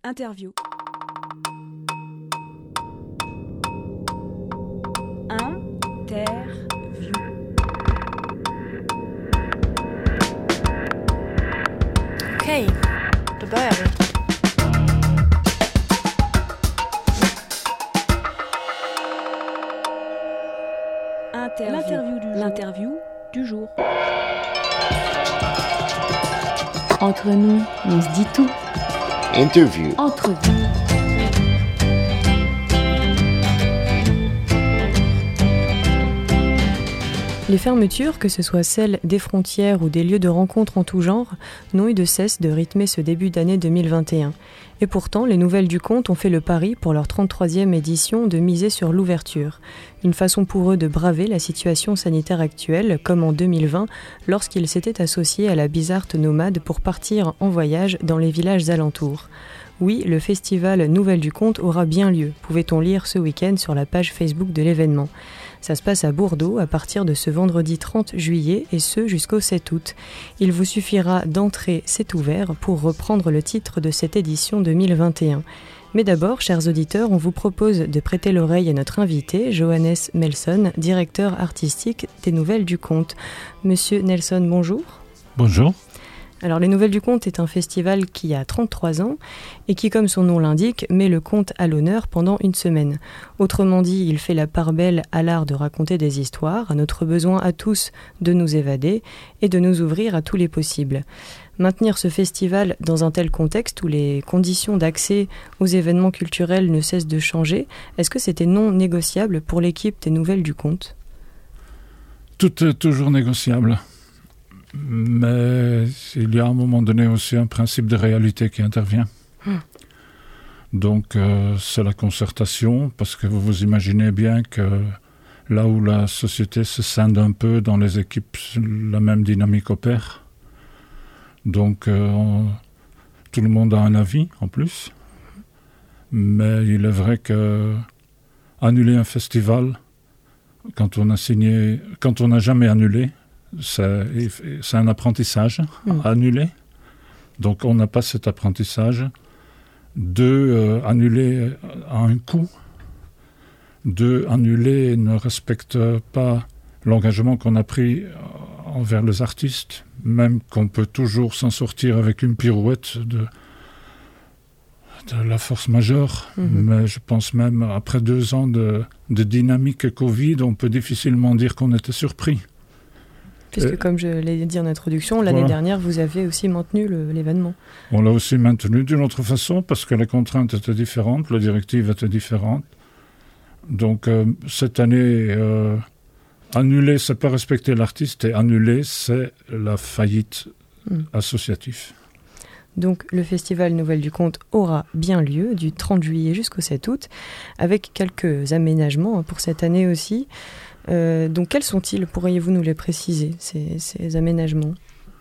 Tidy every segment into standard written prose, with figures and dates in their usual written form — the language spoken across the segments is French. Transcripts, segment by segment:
Interview. Okej, då börjar vi. L'interview du jour. Entre nous, on se dit tout. Interview. Entrevue. Les fermetures, que ce soit celles des frontières ou des lieux de rencontre en tout genre, n'ont eu de cesse de rythmer ce début d'année 2021. Et pourtant, les Nouvelles du Conte ont fait le pari pour leur 33e édition de miser sur l'ouverture. Une façon pour eux de braver la situation sanitaire actuelle, comme en 2020, lorsqu'ils s'étaient associés à la Bizarte Nomade pour partir en voyage dans les villages alentours. Oui, le festival Nouvelles du Conte aura bien lieu, pouvait-on lire ce week-end sur la page Facebook de l'événement. Ça se passe à Bordeaux à partir de ce vendredi 30 juillet et ce jusqu'au 7 août. Il vous suffira d'entrer, c'est ouvert, pour reprendre le titre de cette édition 2021. Mais d'abord, chers auditeurs, on vous propose de prêter l'oreille à notre invité, Johannes Nelson, directeur artistique des Nouvelles du Conte. Monsieur Nelson, bonjour. Bonjour. Alors, les Nouvelles du Conte est un festival qui a 33 ans et qui, comme son nom l'indique, met le conte à l'honneur pendant une semaine. Autrement dit, il fait la part belle à l'art de raconter des histoires, à notre besoin à tous de nous évader et de nous ouvrir à tous les possibles. Maintenir ce festival dans un tel contexte où les conditions d'accès aux événements culturels ne cessent de changer, est-ce que c'était non négociable pour l'équipe des Nouvelles du Conte ? Tout est toujours négociable. Mais il y a à un moment donné aussi un principe de réalité qui intervient. Donc c'est la concertation, parce que vous vous imaginez bien que là où la société se scinde un peu, dans les équipes, la même dynamique opère. Donc tout le monde a un avis en plus. Mais il est vrai que annuler un festival, quand on n'a jamais annulé, c'est un apprentissage à annuler. Donc on n'a pas cet apprentissage. Annuler à un coup. Annuler ne respecte pas l'engagement qu'on a pris envers les artistes, même qu'on peut toujours s'en sortir avec une pirouette de la force majeure. Mais je pense même, après 2 ans de dynamique Covid, on peut difficilement dire qu'on était surpris. Puisque, comme je l'ai dit en introduction, l'année dernière, vous avez aussi maintenu l'événement. On l'a aussi maintenu d'une autre façon, parce que les contraintes étaient différentes, la directive était différente. Donc, cette année, annuler, c'est pas respecter l'artiste, et annuler, c'est la faillite associative. Donc, le festival Nouvelles du Conte aura bien lieu du 30 juillet jusqu'au 7 août, avec quelques aménagements pour cette année aussi. Donc quels sont-ils ? Pourriez-vous nous les préciser, ces aménagements ?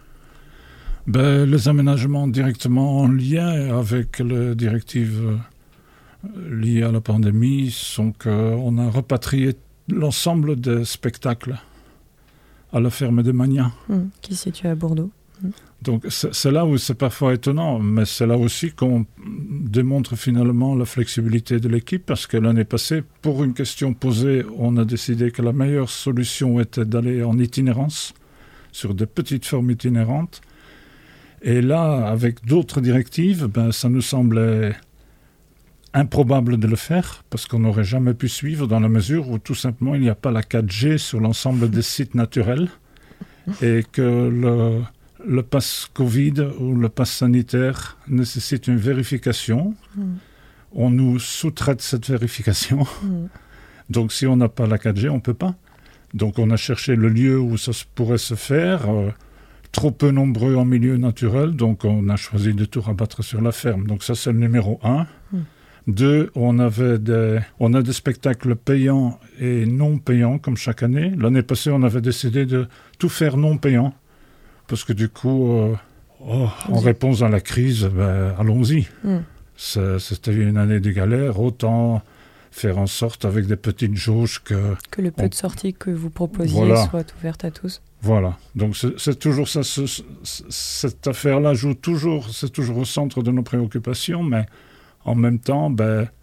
Les aménagements directement en lien avec les directives liées à la pandémie sont qu'on a repatrié l'ensemble des spectacles à la ferme des Magnats. Qui se situe à Bordeaux. Donc c'est là où c'est parfois étonnant, mais c'est là aussi qu'on démontre finalement la flexibilité de l'équipe, parce que l'année passée, pour une question posée, on a décidé que la meilleure solution était d'aller en itinérance, sur des petites formes itinérantes. Et là, avec d'autres directives, ça nous semblait improbable de le faire, parce qu'on n'aurait jamais pu suivre, dans la mesure où tout simplement il n'y a pas la 4G sur l'ensemble des sites naturels, et que le pass Covid ou le pass sanitaire nécessite une vérification. On nous sous-traite cette vérification. Donc si on n'a pas la 4G, on ne peut pas. Donc on a cherché le lieu où ça pourrait se faire, trop peu nombreux en milieu naturel, donc on a choisi de tout rabattre sur la ferme. Donc ça, c'est le numéro 1. 2, on a des spectacles payants et non payants, comme chaque année. L'année passée, on avait décidé de tout faire non payant. Parce que du coup, en réponse à la crise, allons-y. C'était une année de galère, autant faire en sorte avec des petites jauges que le peu de sorties que vous proposiez soit ouverte à tous. Voilà, donc c'est toujours ça, cette affaire-là c'est toujours au centre de nos préoccupations, mais En même temps,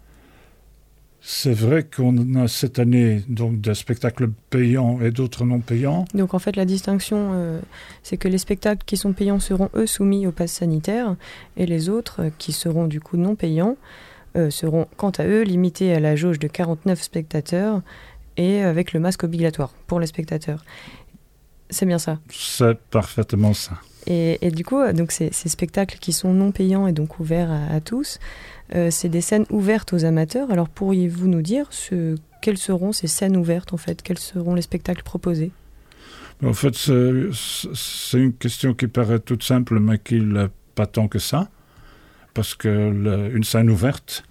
c'est vrai qu'on a cette année donc, des spectacles payants et d'autres non payants. Donc en fait, la distinction, c'est que les spectacles qui sont payants seront, eux, soumis au pass sanitaire, et les autres, qui seront du coup non payants, seront, quant à eux, limités à la jauge de 49 spectateurs et avec le masque obligatoire pour les spectateurs. C'est bien ça? C'est parfaitement ça. Et du coup, donc ces spectacles qui sont non payants et donc ouverts à tous, c'est des scènes ouvertes aux amateurs. Alors pourriez-vous nous dire quelles seront ces scènes ouvertes en fait? Quels seront les spectacles proposés? En fait, c'est une question qui paraît toute simple, mais qui n'est pas tant que ça. Parce qu'une scène ouverte,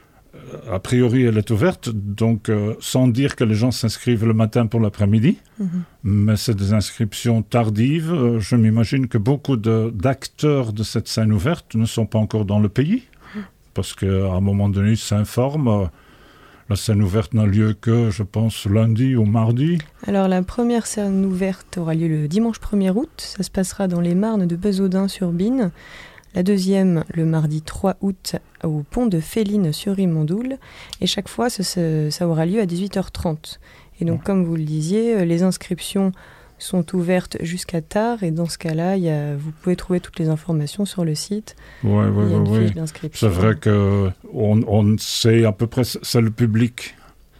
a priori, elle est ouverte, donc sans dire que les gens s'inscrivent le matin pour l'après-midi, mais c'est des inscriptions tardives. Je m'imagine que beaucoup d'acteurs de cette scène ouverte ne sont pas encore dans le pays, parce qu'à un moment donné, ils s'informent. La scène ouverte n'a lieu que, je pense, lundi ou mardi. Alors la première scène ouverte aura lieu le dimanche 1er août. Ça se passera dans les Marnes de Bezaudun-sur-Bine. La deuxième, le mardi 3 août, au pont de Féline sur Rimondoul. Et chaque fois, ça aura lieu à 18h30. Et donc, comme vous le disiez, les inscriptions sont ouvertes jusqu'à tard. Et dans ce cas-là, vous pouvez trouver toutes les informations sur le site. Oui. Fiche d'inscription. C'est vrai qu'on sait à peu près, c'est le public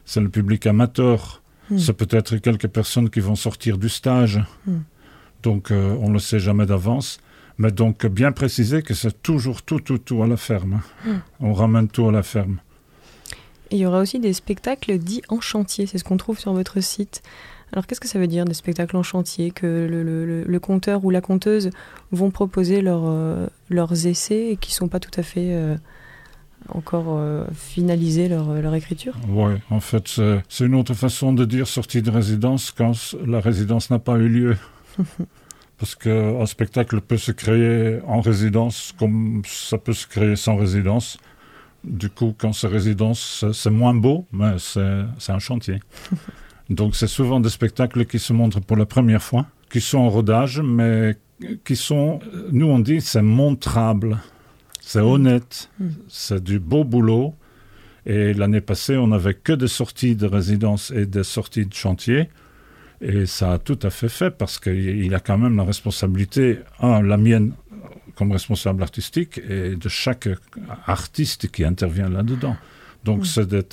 amateur. C'est peut-être quelques personnes qui vont sortir du stage. Donc, on ne le sait jamais d'avance. Mais donc, bien préciser que c'est toujours tout à la ferme. On ramène tout à la ferme. Et il y aura aussi des spectacles dits en chantier. C'est ce qu'on trouve sur votre site. Alors, qu'est-ce que ça veut dire, des spectacles en chantier? Que le conteur ou la conteuse vont proposer leurs essais et qui ne sont pas tout à fait encore finalisés leur écriture? Oui, en fait, c'est une autre façon de dire sortie de résidence quand la résidence n'a pas eu lieu. Parce qu'un spectacle peut se créer en résidence comme ça peut se créer sans résidence. Du coup, quand c'est résidence, c'est moins beau, mais c'est un chantier. Donc, c'est souvent des spectacles qui se montrent pour la première fois, qui sont en rodage, mais qui sont, nous on dit, c'est montrable. C'est honnête, c'est du beau boulot. Et l'année passée, on n'avait que des sorties de résidence et des sorties de chantier. Et ça a tout à fait parce qu'il a quand même la responsabilité, la mienne comme responsable artistique, et de chaque artiste qui intervient là-dedans. Donc c'est des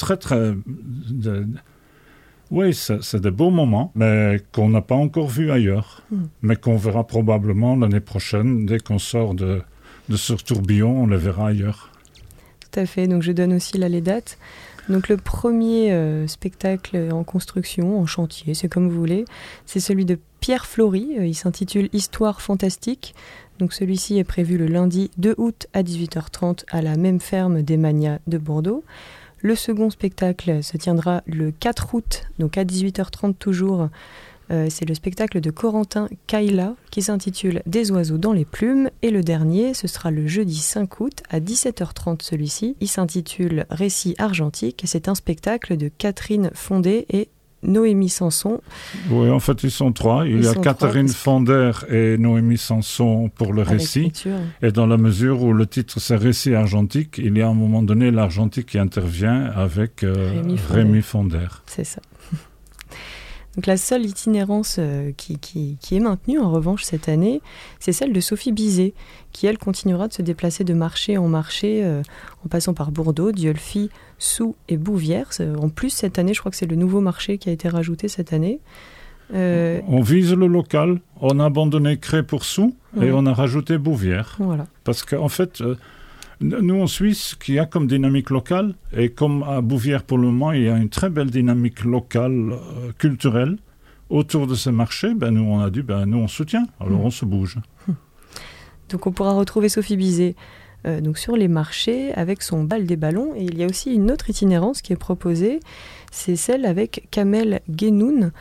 c'est des beaux moments, mais qu'on n'a pas encore vus ailleurs, mais qu'on verra probablement l'année prochaine, dès qu'on sort de ce tourbillon, on les verra ailleurs. Tout à fait, donc je donne aussi là les dates. Donc le premier spectacle en construction, en chantier, c'est comme vous voulez, c'est celui de Pierre Flory, il s'intitule Histoire fantastique. Donc celui-ci est prévu le lundi 2 août à 18h30 à la même ferme des Magnats de Bordeaux. Le second spectacle se tiendra le 4 août, donc à 18h30 toujours. C'est le spectacle de Corentin Kaila qui s'intitule Des oiseaux dans les plumes. Et le dernier, ce sera le jeudi 5 août à 17h30 celui-ci. Il s'intitule Récit argentique et c'est un spectacle de Catherine Fondé et Noémie Sanson. Oui, en fait, ils sont trois. Il y a Catherine Fonder et Noémie Sanson pour le récit. Et dans la mesure où le titre c'est Récit argentique, il y a à un moment donné l'argentique qui intervient avec Rémi Fonder. C'est ça. Donc la seule itinérance qui est maintenue en revanche cette année, c'est celle de Sophie Bizet, qui elle continuera de se déplacer de marché en marché en passant par Bordeaux, Dieulfi, Soult et Bouvières. En plus cette année, je crois que c'est le nouveau marché qui a été rajouté cette année. On vise le local, on a abandonné Cré pour Soult et on a rajouté Bouvières. Voilà. Parce qu'en fait... Nous, en Suisse, qui a comme dynamique locale, et comme à Bouvières pour le moment, il y a une très belle dynamique locale, culturelle, autour de ce marché, nous, on a dit, nous, on soutient, alors on se bouge. Donc, on pourra retrouver Sophie Bizet donc sur les marchés avec son bal des ballons. Et il y a aussi une autre itinérance qui est proposée, c'est celle avec Kamel Guénoun,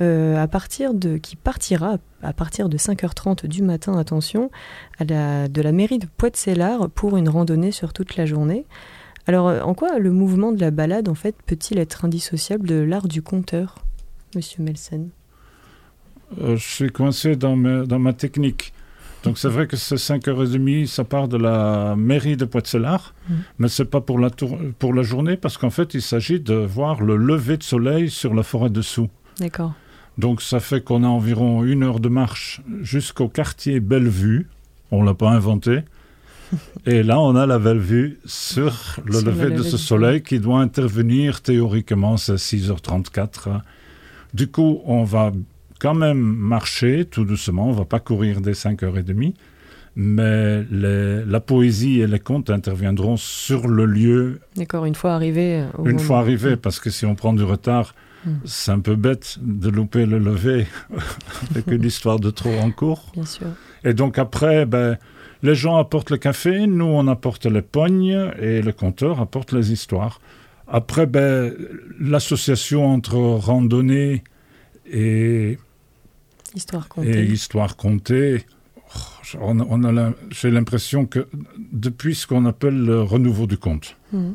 qui partira à partir de 5h30 du matin, attention, de la mairie de Poidsellard pour une randonnée sur toute la journée. Alors, en quoi le mouvement de la balade, en fait, peut-il être indissociable de l'art du conteur, Monsieur Melsen? Je suis coincé dans ma technique. Donc c'est vrai que c'est 5h30, ça part de la mairie de Poitselard, mais c'est pas pour la journée, parce qu'en fait, il s'agit de voir le lever de soleil sur la forêt dessous. D'accord. Donc ça fait qu'on a environ 1 heure de marche jusqu'au quartier Bellevue. On l'a pas inventé. Et là, on a la belle vue sur le lever de ce soleil qui doit intervenir théoriquement, c'est 6h34. Du coup, on va quand même marcher tout doucement, on ne va pas courir dès 5h30, mais la poésie et les contes interviendront sur le lieu. D'accord, une fois arrivé. Une fois arrivé, parce que si on prend du retard, c'est un peu bête de louper le lever avec une histoire de trop en cours. Bien sûr. Et donc après, les gens apportent le café, nous on apporte les pognes et le compteur apporte les histoires. Après, l'association entre randonnée et histoire contée, j'ai l'impression que depuis ce qu'on appelle le renouveau du conte,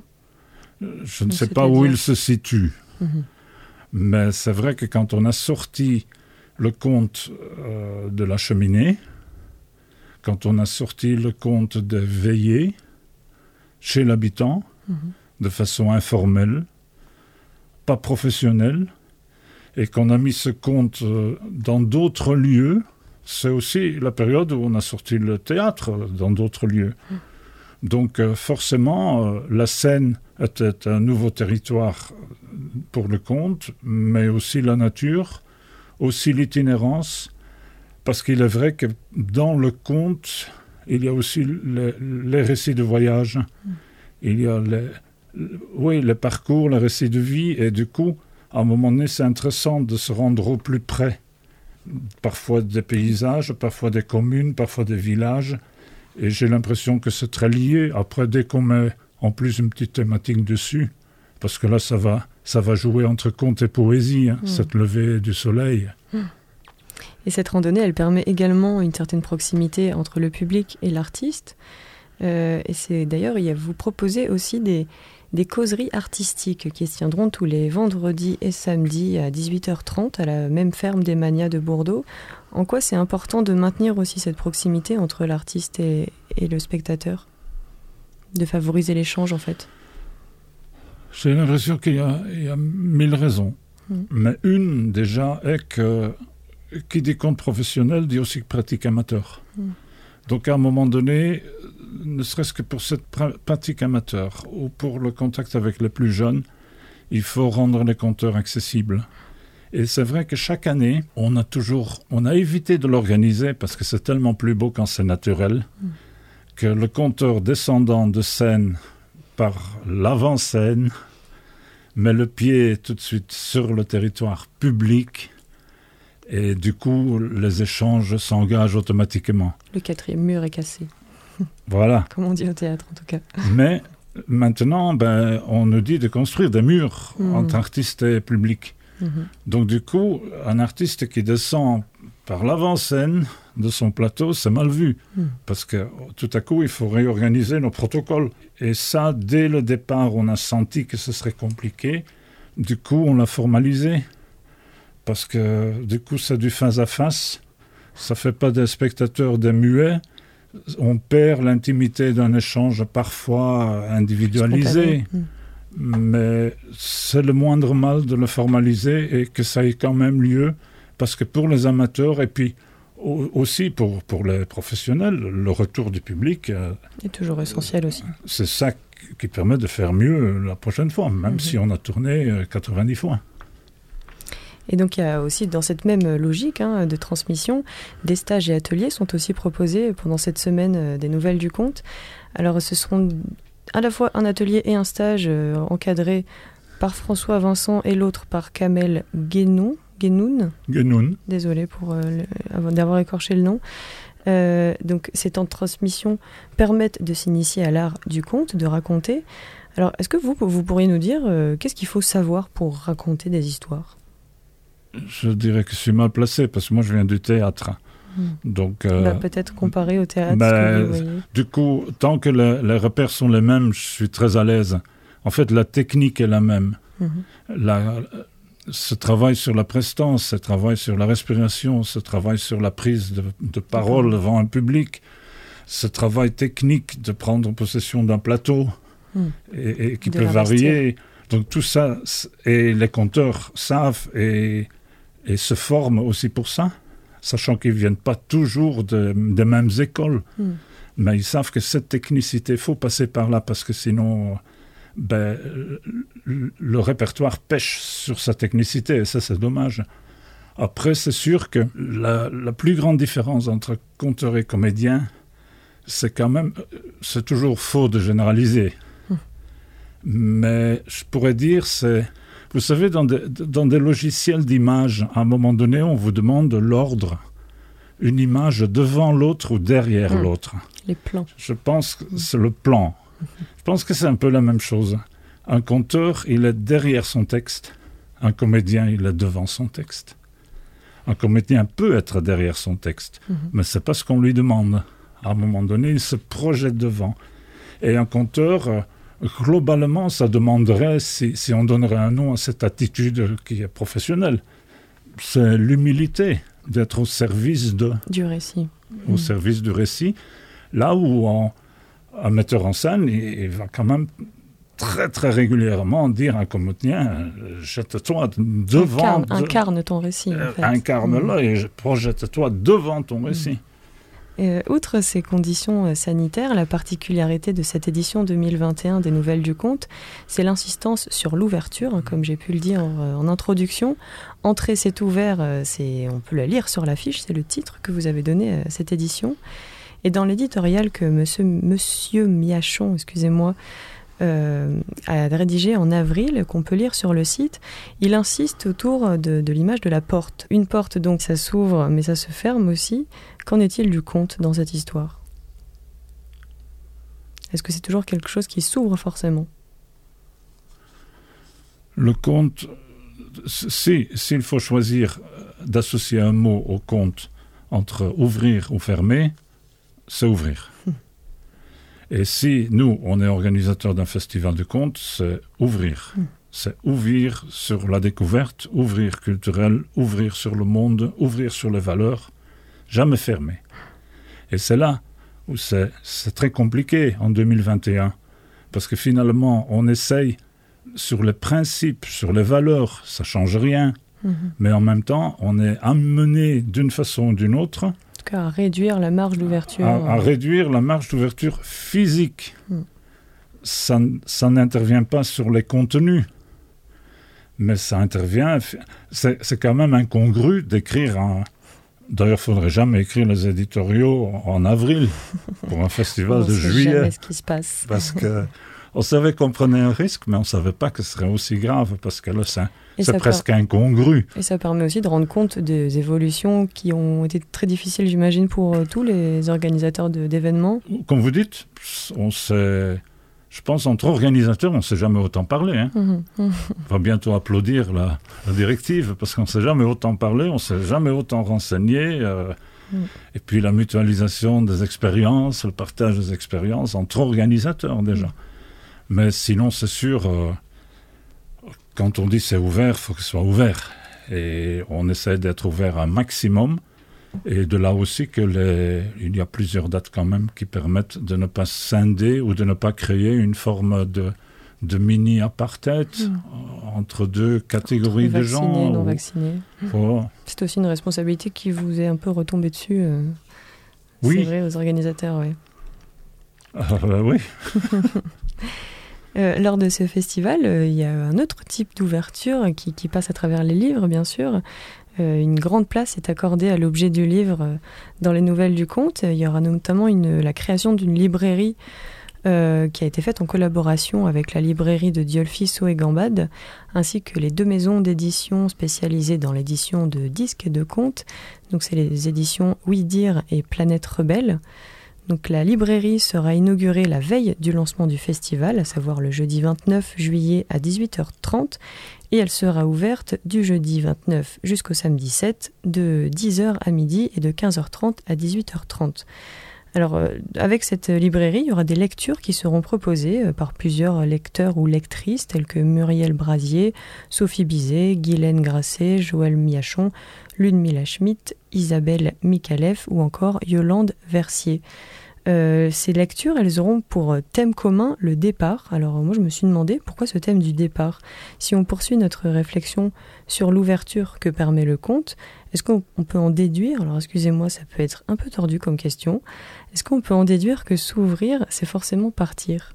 je ne sais pas où il se situe, mais c'est vrai que quand on a sorti le conte de la cheminée, quand on a sorti le conte des veillées chez l'habitant, de façon informelle, pas professionnelle, et qu'on a mis ce conte dans d'autres lieux, c'est aussi la période où on a sorti le théâtre dans d'autres lieux. Donc forcément, la scène était un nouveau territoire pour le conte, mais aussi la nature, aussi l'itinérance, parce qu'il est vrai que dans le conte, il y a aussi les récits de voyage, il y a les parcours, les récits de vie, et du coup, à un moment donné, c'est intéressant de se rendre au plus près, parfois des paysages, parfois des communes, parfois des villages, et j'ai l'impression que c'est très lié. Après, dès qu'on met en plus une petite thématique dessus, parce que là, ça va jouer entre conte et poésie, cette levée du soleil. Et cette randonnée, elle permet également une certaine proximité entre le public et l'artiste. Et c'est d'ailleurs, vous proposez aussi des causeries artistiques qui se tiendront tous les vendredis et samedis à 18h30 à la même ferme des Manias de Bordeaux. En quoi c'est important de maintenir aussi cette proximité entre l'artiste et le spectateur, de favoriser l'échange en fait? J'ai l'impression qu'il y a 1000 raisons. Mais une déjà est que qui dit conte professionnel dit aussi pratique amateur. Donc à un moment donné, ne serait-ce que pour cette pratique amateur ou pour le contact avec les plus jeunes, il faut rendre les conteurs accessibles. Et c'est vrai que chaque année, on a évité de l'organiser parce que c'est tellement plus beau quand c'est naturel, que le conteur descendant de scène par l'avant-scène met le pied tout de suite sur le territoire public. Et du coup, les échanges s'engagent automatiquement. Le 4e mur est cassé. Voilà. Comme on dit au théâtre, en tout cas. Mais maintenant, on nous dit de construire des murs entre artistes et public. Donc du coup, un artiste qui descend par l'avant-scène de son plateau, c'est mal vu. Parce que tout à coup, il faut réorganiser nos protocoles. Et ça, dès le départ, on a senti que ce serait compliqué. Du coup, on l'a formalisé. Parce que du coup, c'est du face à face. Ça ne fait pas des spectateurs des muets. On perd l'intimité d'un échange parfois individualisé. Mais c'est le moindre mal de le formaliser et que ça ait quand même lieu. Parce que pour les amateurs et puis aussi pour les professionnels, le retour du public est toujours essentiel aussi. C'est ça qui permet de faire mieux la prochaine fois, même si on a tourné 90 fois. Et donc il y a aussi dans cette même logique de transmission, des stages et ateliers sont aussi proposés pendant cette semaine des Nouvelles du Conte. Alors ce seront à la fois un atelier et un stage encadrés par François Vincent et l'autre par Kamel Guénoun. Désolée d'avoir écorché le nom. Donc ces temps de transmission permettent de s'initier à l'art du conte, de raconter. Alors est-ce que vous pourriez nous dire qu'est-ce qu'il faut savoir pour raconter des histoires ? Je dirais que je suis mal placé parce que moi je viens du théâtre. Donc, peut-être comparé au théâtre. Du coup, tant que les repères sont les mêmes, je suis très à l'aise. En fait, la technique est la même. ce travail sur la prestance, ce travail sur la respiration, ce travail sur la prise de parole devant un public, ce travail technique de prendre possession d'un plateau et qui peut varier. Donc tout ça, et les conteurs savent et se forment aussi pour ça, sachant qu'ils ne viennent pas toujours des mêmes écoles. Mais ils savent que cette technicité, il faut passer par là parce que sinon... le répertoire pêche sur sa technicité et ça c'est dommage. Après c'est sûr que la plus grande différence entre conteur et comédien, c'est quand même, c'est toujours faux de généraliser, mais je pourrais dire c'est, vous savez, dans des logiciels d'image, à un moment donné on vous demande l'ordre, une image devant l'autre ou derrière l'autre. Les plans. Je pense que c'est le plan. Je pense que c'est un peu la même chose. Un conteur, il est derrière son texte. Un comédien, il est devant son texte. Un comédien peut être derrière son texte, mais ce n'est pas ce qu'on lui demande. À un moment donné, il se projette devant. Et un conteur, globalement, ça demanderait, si on donnerait un nom à cette attitude qui est professionnelle, c'est l'humilité d'être au service du récit. Au service du récit. Là où un metteur en scène, il va quand même très très régulièrement dire à un comédien, jette-toi devant... Incarne ton récit, en fait. Incarne-le et projette-toi devant ton récit. Outre ces conditions sanitaires, la particularité de cette édition 2021 des Nouvelles du Conte, c'est l'insistance sur l'ouverture, comme j'ai pu le dire en introduction. Entrée, c'est ouvert, on peut la lire sur l'affiche, c'est le titre que vous avez donné à cette édition. Et dans l'éditorial que monsieur Miachon, a rédigé en avril, qu'on peut lire sur le site, il insiste autour de l'image de la porte. Une porte, donc, ça s'ouvre, mais ça se ferme aussi. Qu'en est-il du conte dans cette histoire ? Est-ce que c'est toujours quelque chose qui s'ouvre forcément ? Le conte, s'il faut choisir d'associer un mot au conte entre ouvrir ou fermer, c'est ouvrir. Et si nous, on est organisateur d'un festival de conte, c'est ouvrir. C'est ouvrir sur la découverte, ouvrir culturel, ouvrir sur le monde, ouvrir sur les valeurs, jamais fermer. Et c'est là où c'est très compliqué en 2021, parce que finalement, on essaye sur les principes, sur les valeurs, ça ne change rien, mais en même temps, on est amené d'une façon ou d'une autre à réduire la marge d'ouverture. À réduire la marge d'ouverture physique. Ça n'intervient pas sur les contenus, mais ça intervient... C'est quand même incongru d'écrire un... D'ailleurs, il ne faudrait jamais écrire les éditoriaux en avril pour un festival de juillet. On ne sait jamais ce qui se passe. Parce qu'on savait qu'on prenait un risque, mais on ne savait pas que ce serait aussi grave, parce que là, c'est presque incongru. Et ça permet aussi de rendre compte des évolutions qui ont été très difficiles, j'imagine, pour tous les organisateurs d'événements. Comme vous dites, je pense entre organisateurs, on ne s'est jamais autant parlé. On va bientôt applaudir la directive, parce qu'on ne s'est jamais autant parlé, on ne s'est jamais autant renseigné. Et puis la mutualisation des expériences, le partage des expériences entre organisateurs déjà. Mais sinon, c'est sûr... Quand on dit c'est ouvert, il faut que ce soit ouvert. Et on essaie d'être ouvert un maximum. Et de là aussi il y a plusieurs dates quand même qui permettent de ne pas scinder ou de ne pas créer une forme de mini-apartheid entre deux catégories de gens. Vaccinés, non vaccinés. C'est aussi une responsabilité qui vous est un peu retombée dessus. Oui. C'est vrai, aux organisateurs, oui. Oui. Lors de ce festival, il y a un autre type d'ouverture qui passe à travers les livres, bien sûr. Une grande place est accordée à l'objet du livre dans les Nouvelles du Conte. Il y aura notamment la création d'une librairie qui a été faite en collaboration avec la librairie de Diolfi, Sceaux et Gambade, ainsi que les 2 maisons d'édition spécialisées dans l'édition de disques et de contes. Donc c'est les éditions Oui Dire et Planète Rebelle. Donc la librairie sera inaugurée la veille du lancement du festival, à savoir le jeudi 29 juillet à 18h30, et elle sera ouverte du jeudi 29 jusqu'au samedi 7, de 10h à midi et de 15h30 à 18h30. Alors, avec cette librairie, il y aura des lectures qui seront proposées par plusieurs lecteurs ou lectrices, tels que Muriel Brasier, Sophie Bizet, Guylaine Grasset, Joël Miachon, Ludmila Schmitt, Isabelle Mikalev ou encore Yolande Versier. Ces lectures, elles auront pour thème commun le départ. Alors moi je me suis demandé pourquoi ce thème du départ. Si on poursuit notre réflexion sur l'ouverture que permet le conte, est-ce qu'on peut en déduire, alors excusez-moi ça peut être un peu tordu comme question, est-ce qu'on peut en déduire que s'ouvrir c'est forcément partir?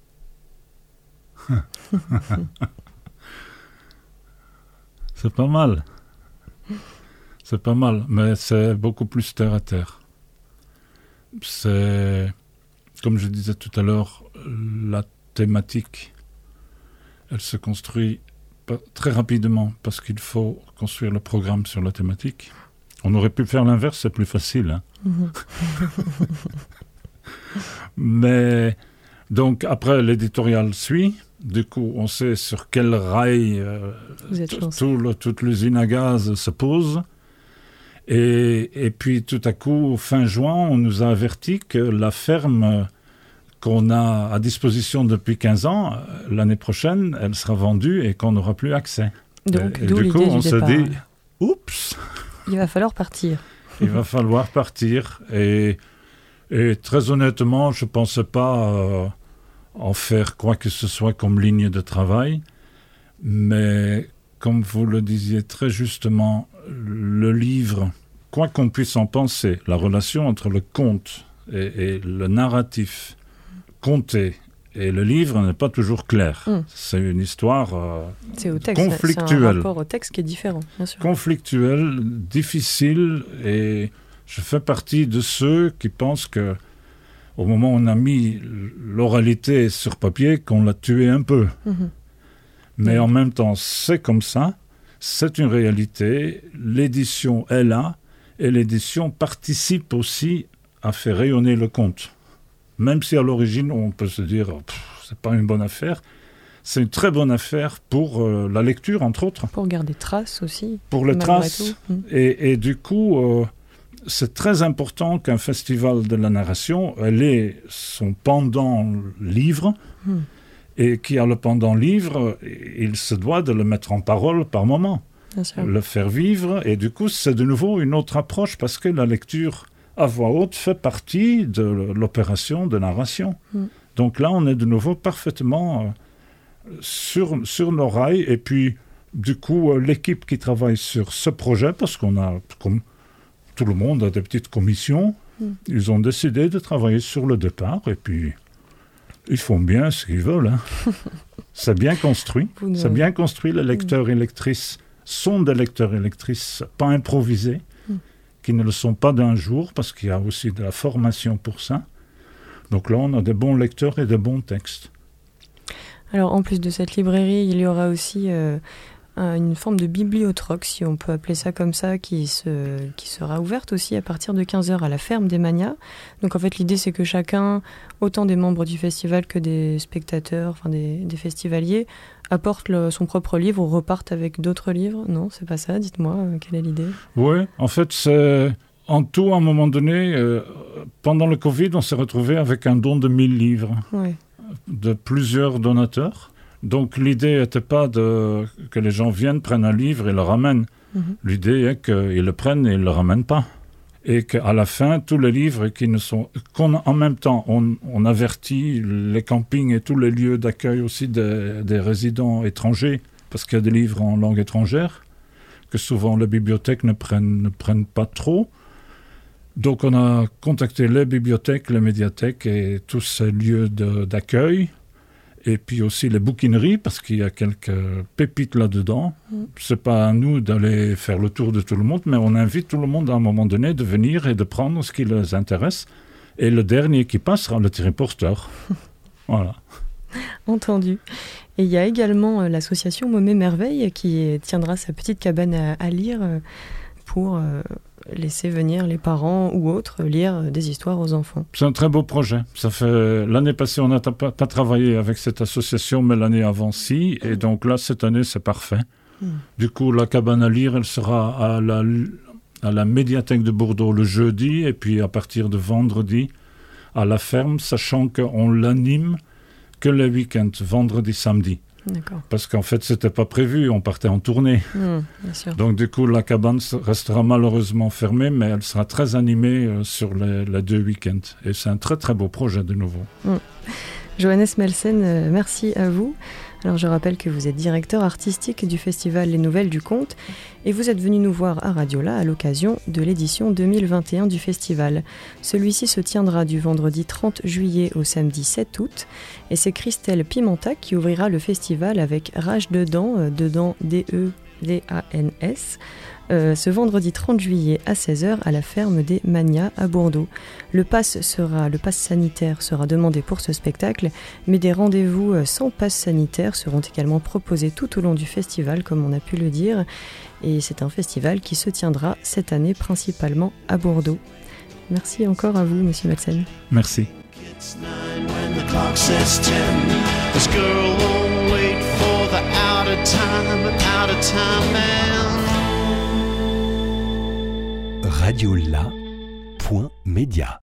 C'est pas mal. C'est pas mal, mais c'est beaucoup plus terre à terre. C'est, comme je disais tout à l'heure, la thématique, elle se construit très rapidement parce qu'il faut construire le programme sur la thématique. On aurait pu faire l'inverse, c'est plus facile. Mais donc après l'éditorial suit, du coup on sait sur quel rail toute l'usine à gaz se pose. Et puis tout à coup, fin juin, on nous a averti que la ferme qu'on a à disposition depuis 15 ans, l'année prochaine, elle sera vendue et qu'on n'aura plus accès. Donc, et du coup, on se dit, oups, il va falloir partir. Il va falloir partir. Et très honnêtement, je ne pensais pas en faire quoi que ce soit comme ligne de travail. Mais comme vous le disiez très justement, le livre, quoi qu'on puisse en penser, la relation entre le conte et le narratif conté et le livre n'est pas toujours claire. C'est une histoire c'est au texte, conflictuelle. C'est un rapport au texte qui est différent, bien sûr. Conflictuelle, difficile, et je fais partie de ceux qui pensent que au moment où on a mis l'oralité sur papier, qu'on l'a tué un peu. Mais en même temps, c'est comme ça, c'est une réalité, l'édition est là, et l'édition participe aussi à faire rayonner le conte. Même si à l'origine, on peut se dire, c'est pas une bonne affaire, c'est une très bonne affaire pour la lecture, entre autres. Pour garder traces aussi. Pour les traces. Et du coup, c'est très important qu'un festival de la narration, elle ait son pendant livre, et qui a le pendant livre, il se doit de le mettre en parole par moment, le faire vivre, et du coup c'est de nouveau une autre approche, parce que la lecture à voix haute fait partie de l'opération de narration. Donc là on est de nouveau parfaitement sur nos rails, et puis du coup l'équipe qui travaille sur ce projet, parce qu'on a, comme tout le monde a des petites commissions, ils ont décidé de travailler sur le départ, et puis ils font bien ce qu'ils veulent. C'est bien construit. C'est bien construit. Les lecteurs et lectrices sont des lecteurs et lectrices pas improvisés, qui ne le sont pas d'un jour, parce qu'il y a aussi de la formation pour ça. Donc là, on a des bons lecteurs et des bons textes. Alors, en plus de cette librairie, il y aura aussi une forme de bibliothèque, si on peut appeler ça comme ça, qui sera ouverte aussi à partir de 15h à la ferme des Manias. Donc en fait l'idée c'est que chacun, autant des membres du festival que des spectateurs, enfin des festivaliers, apporte son propre livre ou reparte avec d'autres livres. Non, c'est pas ça, dites-moi, quelle est l'idée? Oui, en fait c'est en tout à un moment donné, pendant le Covid, on s'est retrouvé avec un don de 1000 livres de plusieurs donateurs. Donc l'idée n'était pas que les gens viennent, prennent un livre et le ramènent. L'idée est qu'ils le prennent et ils ne le ramènent pas. Et qu'à la fin, tous les livres en même temps, on avertit les campings et tous les lieux d'accueil aussi des résidents étrangers, parce qu'il y a des livres en langue étrangère, que souvent les bibliothèques ne prennent pas trop. Donc on a contacté les bibliothèques, les médiathèques et tous ces lieux d'accueil. Et puis aussi les bouquineries, parce qu'il y a quelques pépites là-dedans. C'est pas à nous d'aller faire le tour de tout le monde, mais on invite tout le monde à un moment donné de venir et de prendre ce qui les intéresse. Et le dernier qui passe sera le triporteur. Voilà. Entendu. Et il y a également l'association Momé Merveille qui tiendra sa petite cabane à lire pour laisser venir les parents ou autres lire des histoires aux enfants. C'est un très beau projet. Ça fait l'année passée, on n'a pas travaillé avec cette association, mais l'année avant, si. Et donc là, cette année, c'est parfait. Du coup, la cabane à lire, elle sera à la médiathèque de Bordeaux le jeudi, et puis à partir de vendredi, à la ferme, sachant qu'on l'anime que les week-ends, vendredi, samedi. D'accord. Parce qu'en fait, c'était pas prévu, on partait en tournée. Bien sûr. Donc du coup, la cabane restera malheureusement fermée, mais elle sera très animée sur les 2 week-ends. Et c'est un très très beau projet de nouveau. Johannes Melsen, merci à vous. Alors je rappelle que vous êtes directeur artistique du festival Les Nouvelles du Conte et vous êtes venu nous voir à Radiola à l'occasion de l'édition 2021 du festival. Celui-ci se tiendra du vendredi 30 juillet au samedi 7 août et c'est Christelle Pimenta qui ouvrira le festival avec Rage dedans, dedans D-E-D-A-N-S, ce vendredi 30 juillet à 16h à la ferme des Magnas à Bordeaux. Le pass sanitaire sera demandé pour ce spectacle, mais des rendez-vous sans pass sanitaire seront également proposés tout au long du festival, comme on a pu le dire. Et c'est un festival qui se tiendra cette année principalement à Bordeaux. Merci encore à vous, Monsieur Melsen. Merci. Radiola.media